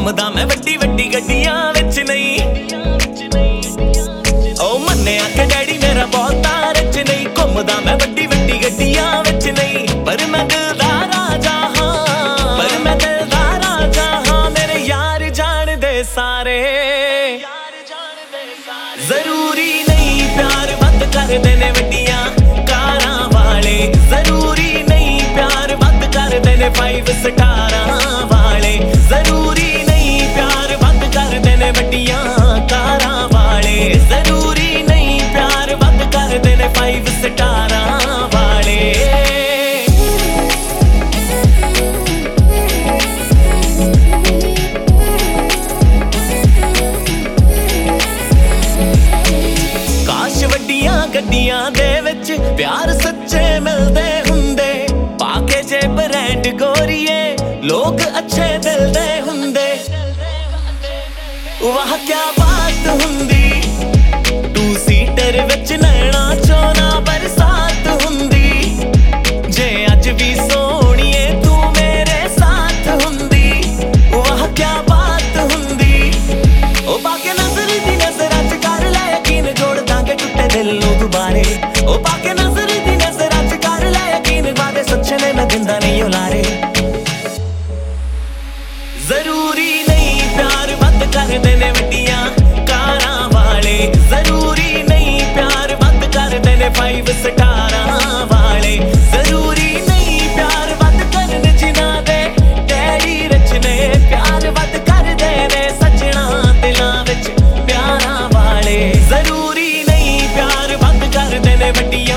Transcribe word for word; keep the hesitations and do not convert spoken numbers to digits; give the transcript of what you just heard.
घूमदा मैं वड्डी वड्डी गड्डियां विच नहीं। ओ मन्निया कि डैडी मेरा बहुता रिच नहीं, घूमदा मैं वड्डी वड्डी गड्डियां विच नहीं। पर मैं दिल दा राजा हां, पर मैं दिल दा राजा हां। मेरे यार जान दे सारे, जरूरी नहीं प्यार वध करदे ने वड्डियां कारां वाले। जरूरी नहीं प्यार वध करदे ने फाइव स्टारां वाले। जरूरी नहीं प्यार वध करदे ने वड्डियां कारां वाले। जरूरी नहीं प्यार वध करदे ने फाइव स्टारां वाले। काश वड्डियां गड्डियां दे विच प्यार सच्चे मिलदे हुंदे। पाके जे ब्रांड गोरीए लोग अच्छे दिल दे हुंदे। वाह क्या बात हुंदी, टू सीटर विच नैना चोना बरसात हुंदी। जे अज भी सोहणीए तू मेरे साथ हुंदी। वाह क्या बात हुंदी। ओ पाके नजर दी नजर अच कर ले यकीन, जोड़ दांगे टुटे दिल नूं दुबारे। ओ पाके नजर दी नजर अच कर ले यकीन, वादे सच्चे ने मैं दिंदा नहीं उलारे। जरूरी नहीं प्यार वध करदे ने वड्डियां कारां वाले। जरूरी नहीं प्यार वध करदे ने फाइव स्टारां वाले। जरूरी नहीं प्यार वध करन जिन्हां दे डैडी रिच ने। प्यार वध करदे ने सजना दिलां विच प्यारां वाले। जरूरी नहीं प्यार वध करदे ने वड्डियां